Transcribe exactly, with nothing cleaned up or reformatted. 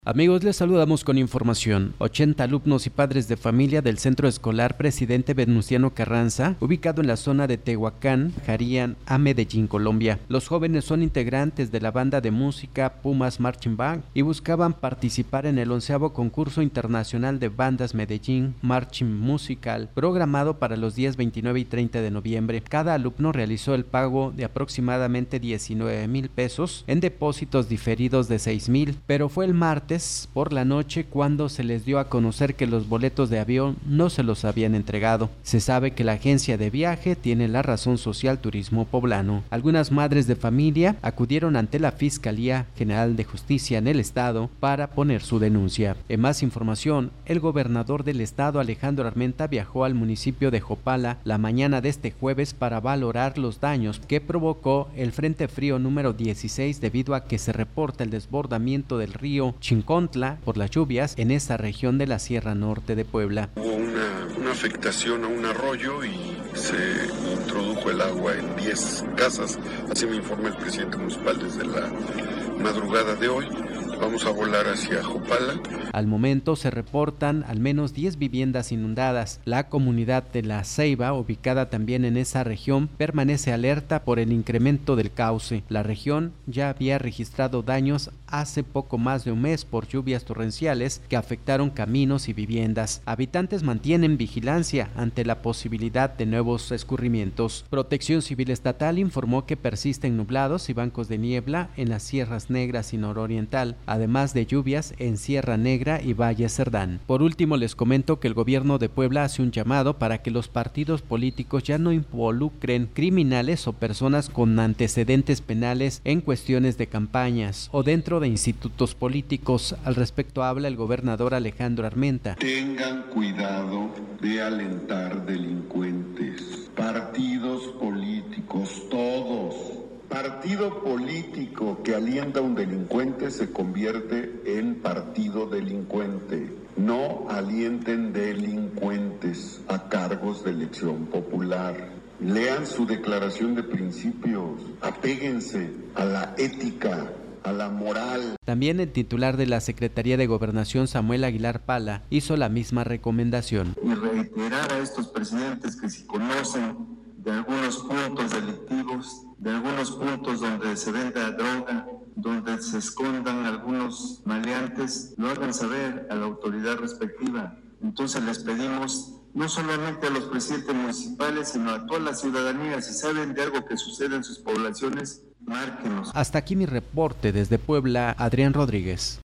Amigos, les saludamos con información. ochenta alumnos y padres de familia del Centro Escolar Presidente Venustiano Carranza, ubicado en la zona de Tehuacán, viajarían a Medellín, Colombia. Los jóvenes son integrantes de la banda de música Pumas Marching Band y buscaban participar en el onceavo concurso internacional de bandas Medellín Marching Musical, programado para los días veintinueve y treinta de noviembre. Cada alumno realizó el pago de aproximadamente diecinueve mil pesos en depósitos diferidos de seis mil, pero fue el martes por la noche cuando se les dio a conocer que los boletos de avión no se los habían entregado. Se sabe que la agencia de viaje tiene la razón social Turismo Poblano. Algunas madres de familia acudieron ante la Fiscalía General de Justicia en el estado para poner su denuncia. En más información, el gobernador del estado, Alejandro Armenta, viajó al municipio de Jopala la mañana de este jueves para valorar los daños que provocó el Frente Frío número dieciséis debido a que se reporta el desbordamiento del río Chincontla por las lluvias en esa región de la Sierra Norte de Puebla. Hubo una, una afectación a un arroyo y se introdujo el agua en diez casas, así me informa el presidente municipal desde la madrugada de hoy. Vamos a volar hacia Jopala. Al momento se reportan al menos diez viviendas inundadas. La comunidad de La Ceiba, ubicada también en esa región, permanece alerta por el incremento del cauce. La región ya había registrado daños hace poco más de un mes por lluvias torrenciales que afectaron caminos y viviendas. Habitantes mantienen vigilancia ante la posibilidad de nuevos escurrimientos. Protección Civil Estatal informó que persisten nublados y bancos de niebla en las sierras negras y nororiental, además de lluvias en Sierra Negra y Valle Cerdán. Por último, les comento que el gobierno de Puebla hace un llamado para que los partidos políticos ya no involucren criminales o personas con antecedentes penales en cuestiones de campañas o dentro de institutos políticos. Al respecto habla el gobernador Alejandro Armenta. Tengan cuidado de alentar delincuentes, partidos políticos, todos. Partido político que alienta a un delincuente se convierte en partido delincuente. No alienten delincuentes a cargos de elección popular. Lean su declaración de principios, apéguense a la ética, a la moral. También el titular de la Secretaría de Gobernación, Samuel Aguilar Pala, hizo la misma recomendación. Y reiterar a estos presidentes que si conocen de algunos puntos delictivos, de algunos puntos donde se venda droga, donde se escondan algunos maleantes, lo hagan saber a la autoridad respectiva. Entonces les pedimos, no solamente a los presidentes municipales, sino a toda la ciudadanía, si saben de algo que sucede en sus poblaciones, márquenos. Hasta aquí mi reporte desde Puebla, Adrián Rodríguez.